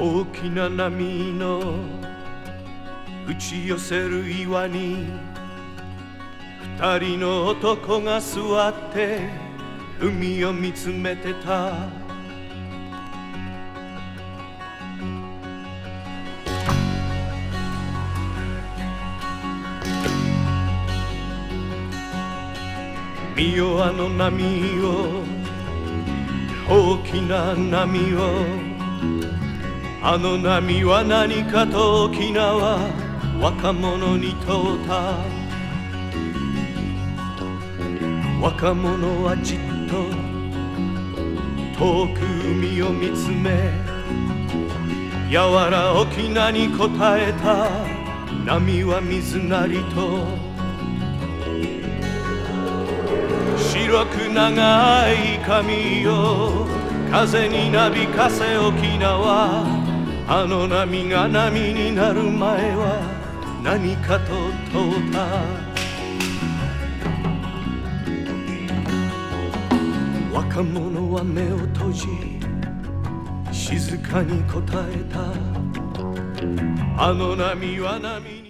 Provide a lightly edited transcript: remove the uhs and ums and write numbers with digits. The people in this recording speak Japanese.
大きな波の打ち寄せる岩に二人の男が座って海を見つめてた。見よあの波を、大きな波を。あの波は何かと沖縄若者に問うた。若者はじっと遠く海を見つめ、柔ら沖縄に答えた。波は水なりと白く長い髪を風になびかせ沖縄。あの波が波になる前は何かと問うた。若者は目を閉じ静かに答えた。あの波は波